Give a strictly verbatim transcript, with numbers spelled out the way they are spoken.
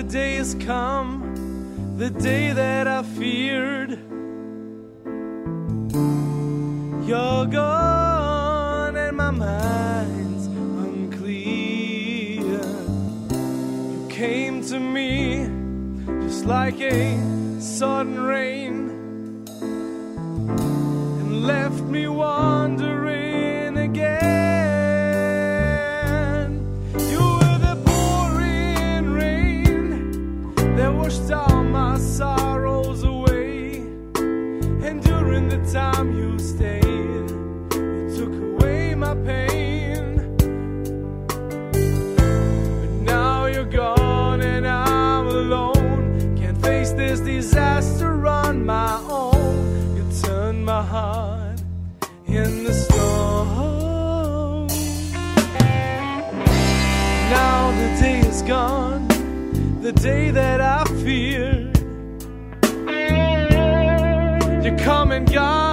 the day has come, the day that I feared. You're gone and my mind's unclear. You came to me just like a sudden rain and left me wandering again. You were the pouring rain that washed all my sorrows away, and during the time you stayed, you took away my pain. But now you're gone and I'm alone, can't face this disaster on my own. You turned my heart in the storm. Now the day is gone, the day that I feared. You're come and gone.